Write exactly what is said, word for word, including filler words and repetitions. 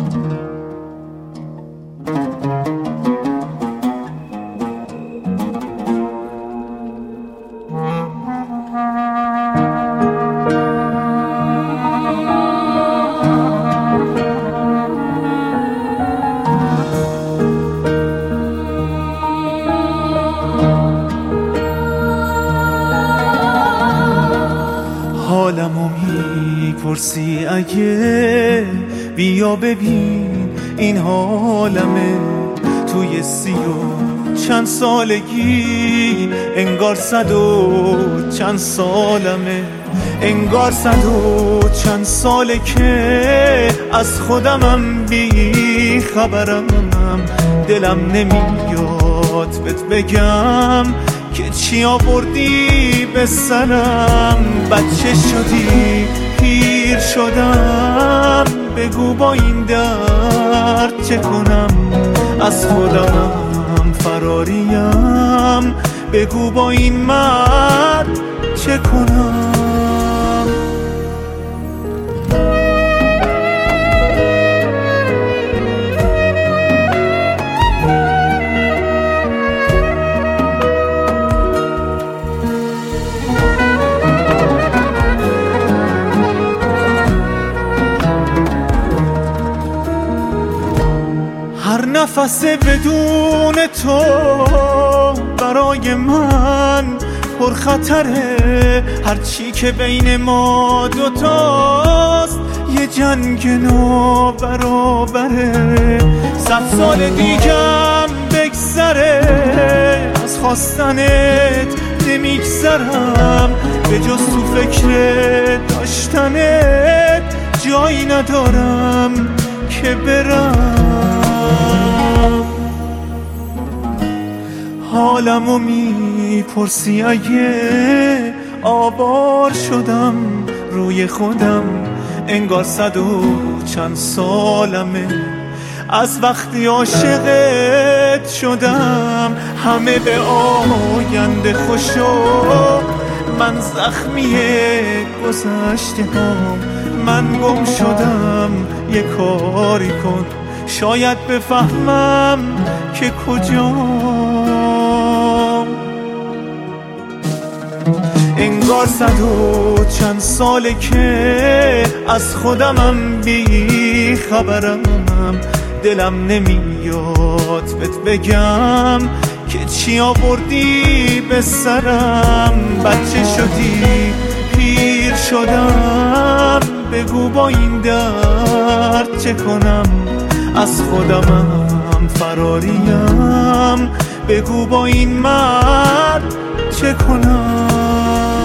حالمو میپرسی اگه بیا ببین این حالمه توی سی و چند سالگی انگار صد و چند سالمه انگار صد و چند ساله که از خودمم بی خبرم دلم نمیاد بهت بگم که چی آوردی به سرم بچه شدی پیر شدم بگو با این درد چه کنم از خودم فراریم بگو با این مرد چه کنم هر نفس بدون تو برای من پرخطره هرچی که بین ما دوتاست یه جنگ نابرابره صد سال دیگم بگذره از خواستنت نمیگذرم به جز تو فکر داشتنت جایی ندارم که برم حالمو میپرسی اگه آوار شدم روی خودم انگار صد و چند سالمه از وقتی عاشقت شدم همه به آینده خوشو من زخمی گذشته هم من گم شدم یه کاری کن شاید بفهمم که کجام انگار صد و چند ساله که از خودمم بی خبرم دلم نمیاد بهت بگم که چی آوردی به سرم بچه شدی پیر شدم بگو با این درد چه کنم از خودمم فراریم بگو با این مرد چه کنم